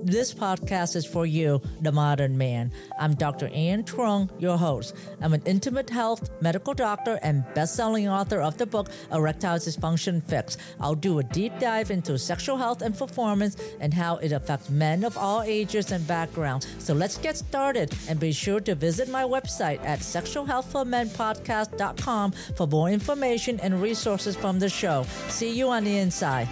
This podcast is for you, the modern man. I'm Dr. Ann Trung, your host. I'm an intimate health medical doctor and best-selling author of the book, Erectile Dysfunction Fix. I'll do a deep dive into sexual health and performance and how it affects men of all ages and backgrounds. So let's get started, and be sure to visit my website at sexualhealthformenpodcast.com for more information and resources from the show. See you on the inside.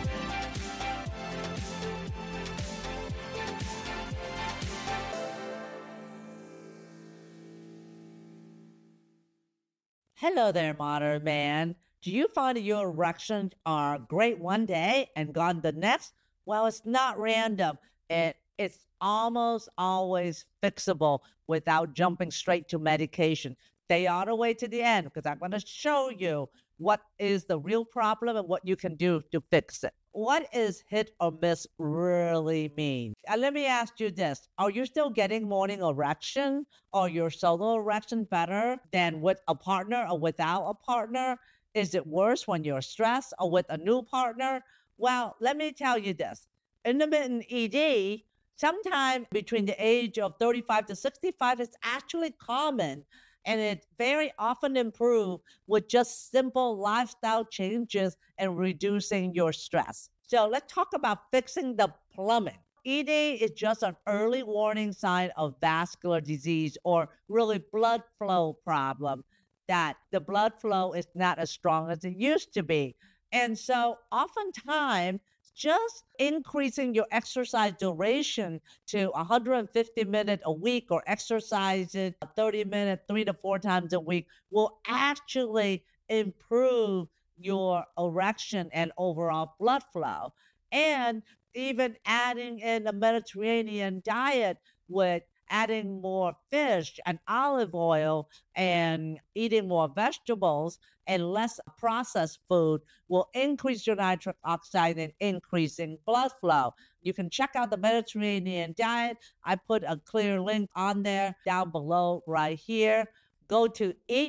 Hello there, modern man. Do you find that your erections are great one day and gone the next? Well, it's not random. It's almost always fixable without jumping straight to medication. Stay all the way to the end, because I'm going to show you what is the real problem and what you can do to fix it. What is hit or miss really mean? And let me ask you this. Are you still getting morning erection, or your solo erection better than with a partner or without a partner? Is it worse when you're stressed or with a new partner? Well, let me tell you this. Intermittent ED, sometime between the age of 35 to 65, is actually common. And it very often improves with just simple lifestyle changes and reducing your stress. So let's talk about fixing the plumbing. ED is just an early warning sign of vascular disease, or really blood flow problem, that the blood flow is not as strong as it used to be. And so oftentimes, just increasing your exercise duration to 150 minutes a week, or exercise it 30 minutes 3 to 4 times a week, will actually improve your erection and overall blood flow. And even adding in a Mediterranean diet with adding more fish and olive oil and eating more vegetables and less processed food will increase your nitric oxide and increasing blood flow. You can check out the Mediterranean diet. I put a clear link on there down below right here. Go to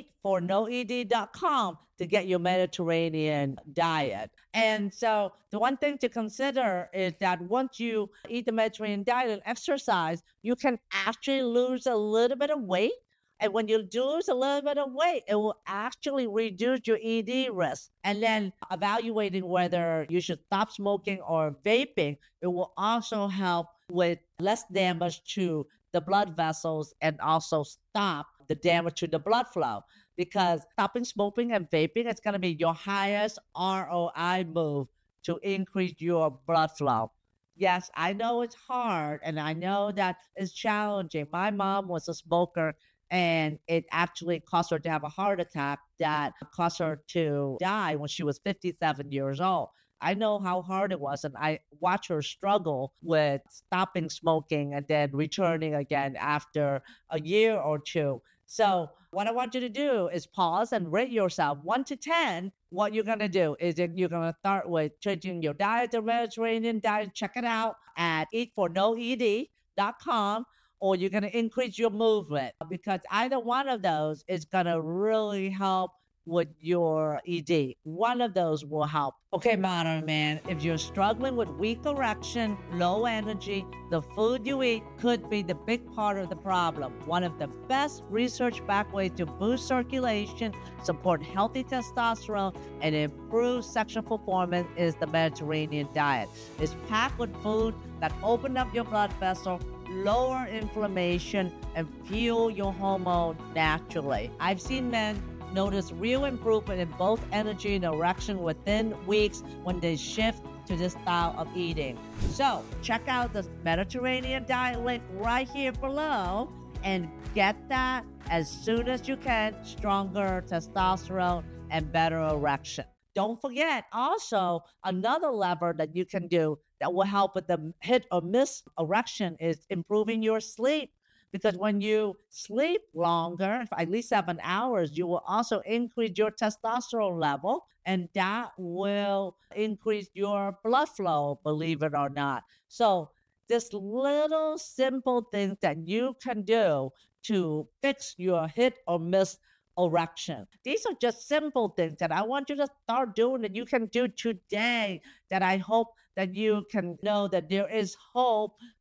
eatfornoed.com to get your Mediterranean diet. And so the one thing to consider is that once you eat the Mediterranean diet and exercise, you can actually lose a little bit of weight. And when you lose a little bit of weight, it will actually reduce your ED risk. And then evaluating whether you should stop smoking or vaping, it will also help with less damage to the blood vessels and also stop the damage to the blood flow. Because stopping smoking and vaping is going to be your highest ROI move to increase your blood flow. Yes, I know it's hard, and I know that it's challenging. My mom was a smoker, and it actually caused her to have a heart attack that caused her to die when she was 57 years old. I know how hard it was, and I watched her struggle with stopping smoking and then returning again after a year or two. So what I want you to do is pause and rate yourself 1 to 10. What you're going to do is that you're going to start with changing your diet to Mediterranean diet. Check it out at eatfornoed.com. Or you're going to increase your movement, because either one of those is going to really help with your ED. One of those will help. Okay, modern man, if you're struggling with weak erection, low energy, the food you eat could be the big part of the problem. One of the best research-backed ways to boost circulation, support healthy testosterone, and improve sexual performance is the Mediterranean diet. It's packed with food that open up your blood vessel, lower inflammation, and fuel your hormone naturally. I've seen men notice real improvement in both energy and erection within weeks when they shift to this style of eating. So check out the Mediterranean diet link right here below and get that as soon as you can. Stronger testosterone and better erection. Don't forget also another lever that you can do that will help with the hit or miss erection is improving your sleep. Because when you sleep longer, at least 7 hours, you will also increase your testosterone level, and that will increase your blood flow, believe it or not. So this little simple things that you can do to fix your hit or miss erection. These are just simple things that I want you to start doing that you can do today, that I hope that you can know that there is hope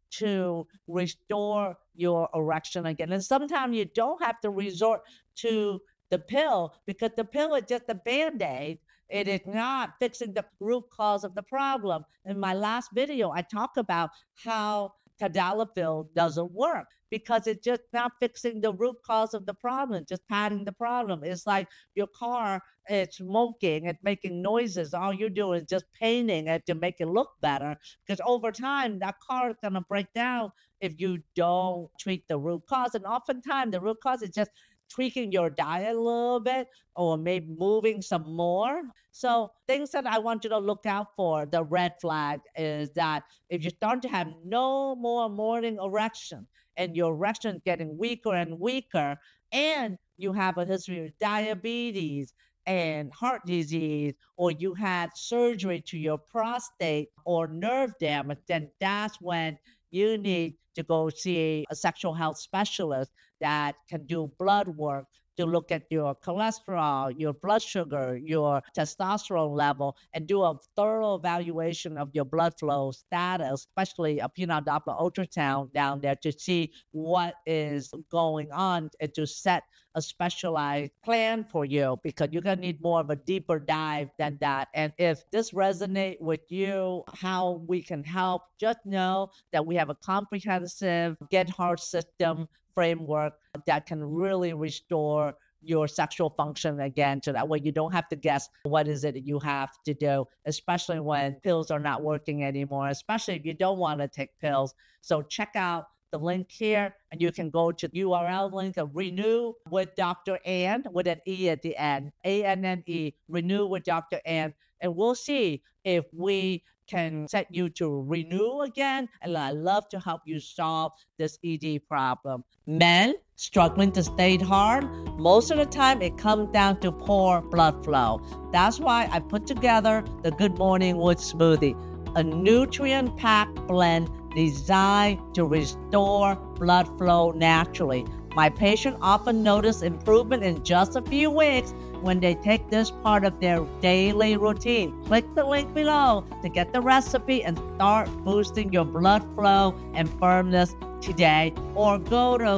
to restore your erection again. And sometimes you don't have to resort to the pill because the pill is just a Band-Aid. It is not fixing the root cause of the problem. In my last video, I talk about how tadalafil doesn't work because it's just not fixing the root cause of the problem, just padding the problem. It's like your car, it's smoking, it's making noises. All you're doing is just painting it to make it look better because over time, that car is going to break down if you don't treat the root cause. And oftentimes, the root cause is just tweaking your diet a little bit or maybe moving some more. So things that I want you to look out for, the red flag is that if you start to have no more morning erection and your erection is getting weaker and weaker and you have a history of diabetes and heart disease, or you had surgery to your prostate or nerve damage, then that's when you need to go see a sexual health specialist that can do blood work to look at your cholesterol, your blood sugar, your testosterone level, and do a thorough evaluation of your blood flow status, especially a penile Doppler ultrasound down there to see what is going on and to set a specialized plan for you because you're going to need more of a deeper dive than that. And if this resonates with you, how we can help, just know that we have a comprehensive Get Hard system framework that can really restore your sexual function again, so that way you don't have to guess what is it that you have to do, especially when pills are not working anymore, especially if you don't want to take pills. So check out the link here, and you can go to the URL link of Renew with Dr. Ann with an E at the end, ANNE, Renew with Dr. Ann, and we'll see if we can set you to renew again. And I love to help you solve this ED problem. Men struggling to stay hard, most of the time it comes down to poor blood flow. That's why I put together the Good Morning Wood Smoothie, a nutrient-packed blend designed to restore blood flow naturally. My patients often notice improvement in just a few weeks when they take this part of their daily routine. Click the link below to get the recipe and start boosting your blood flow and firmness today, or go to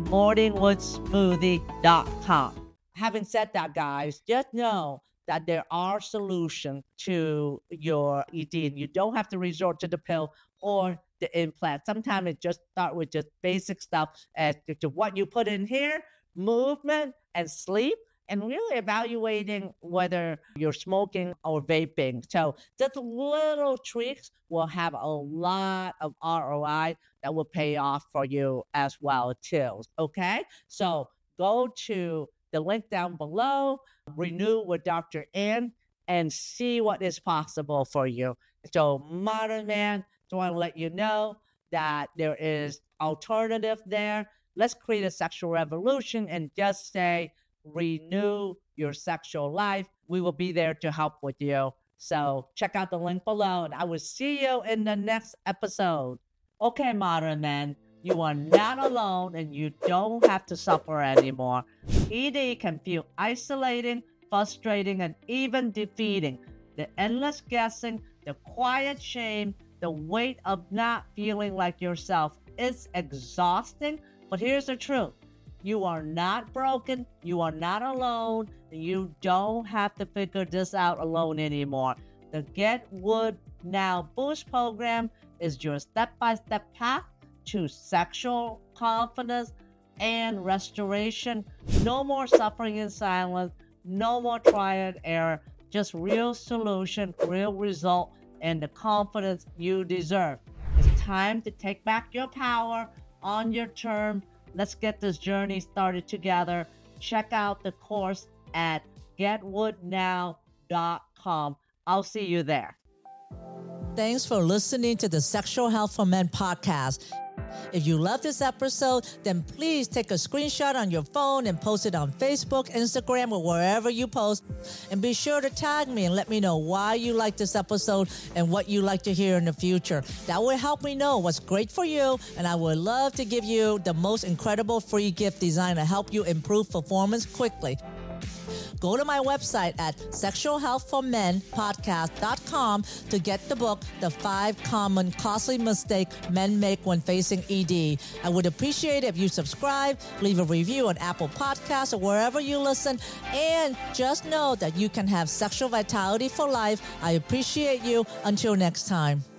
goodmorningwoodsmoothie.com. Having said that, guys, just know that there are solutions to your ED, and you don't have to resort to the pill or the implant. Sometimes it just start with just basic stuff as to what you put in here, movement and sleep, and really evaluating whether you're smoking or vaping. So just little tweaks will have a lot of ROI that will pay off for you as well too. Okay, so go to the link down below, Renew with Dr. Ann, and see what is possible for you. So Modern Man, just want to let you know that there is alternative there. Let's create a sexual revolution and just say, renew your sexual life. We will be there to help with you. So check out the link below, and I will see you in the next episode. Okay, Modern Men, you are not alone, and you don't have to suffer anymore. ED can feel isolating, frustrating, and even defeating. The endless guessing, the quiet shame, the weight of not feeling like yourself. It's exhausting, but here's the truth. You are not broken, you are not alone, and you don't have to figure this out alone anymore. The Get Wood Now Boost program is your step-by-step path to sexual confidence and restoration. No more suffering in silence, no more trial and error, just real solution, real result, and the confidence you deserve. It's time to take back your power on your terms. Let's get this journey started together. Check out the course at getwoodnow.com. I'll see you there. Thanks for listening to the Sexual Health for Men podcast. If you love this episode, then please take a screenshot on your phone and post it on Facebook, Instagram, or wherever you post. And be sure to tag me and let me know why you like this episode and what you like to hear in the future. That will help me know what's great for you, and I would love to give you the most incredible free gift designed to help you improve performance quickly. go to my website at sexualhealthformenpodcast.com to get the book, The 5 Common Costly Mistakes Men Make When Facing ED. I would appreciate it if you subscribe, leave a review on Apple Podcasts or wherever you listen, and just know that you can have sexual vitality for life. I appreciate you. Until next time.